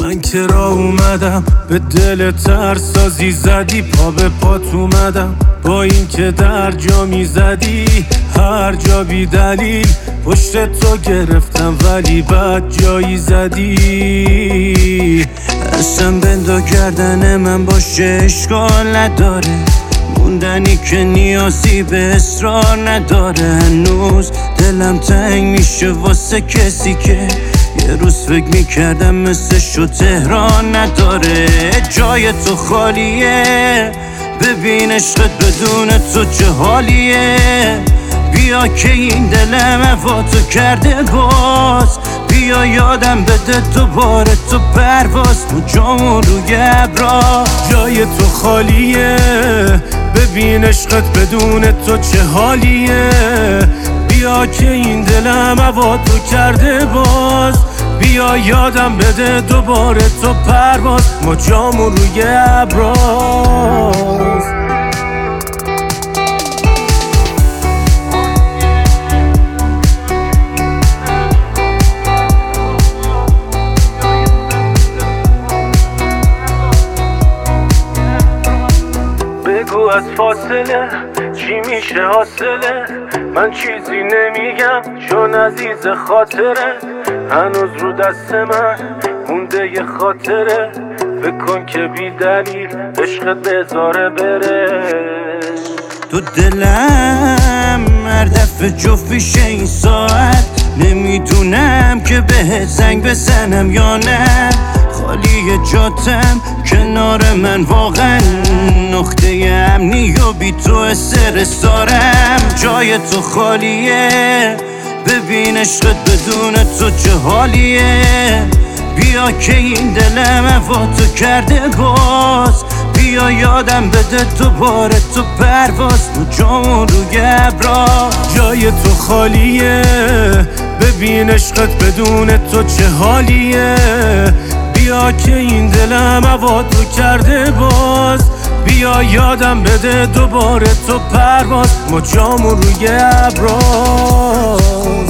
من که را اومدم به دل ترسازی زدی، پا به پات اومدم با این که در جا میزدی، هر جا بی دلیل پشت تو گرفتم ولی بد جایی زدی. اصلا بندا گردن من باشه اشکال نداره، موندنی که نیازی به اصرار نداره. هنوز دلم تنگ میشه واسه کسی که یه روز فکر میکردم مثل شو تهران نداره. جای تو خالیه، ببین عشقت بدون تو چه حالیه. بیا که این دلم هواتو کرده باز، بیا یادم بده دوباره تو پرواز، تو جامون روی ابرا. جای تو خالیه، ببین عشقت بدون تو چه حالیه. بیا که این دلم هواتو کرده باز، بیا یادم بده دوباره تو پرواز، ما جامون روی ابراز. بگو از فاصله چی میشه حاصله، من چیزی نمیگم چون عزیز خاطره. هنوز رو دست من مونده یه خاطره، بکن که بی دلیل عشقت بذاره بره. تو دلم هر دفعه جفیشه این ساعت، نمیدونم که بهت زنگ بزنم یا نه. خالی جاتم کنار من واقعا نقطه امنی و بی تو استرس دارم. جای تو خالیه، ببین عشقت بدون تو چه حالیه. بیا که این دلم هواتو کرده باز، بیا یادم بده دوباره تو پرواز، تو جامون روی ابرا. جای تو خالیه، ببین عشقت بدون تو چه حالیه. بیا که این دلم هواتو کرده باز، بیا یادم بده دوباره تو پرواز، ما جامون روی ابرا.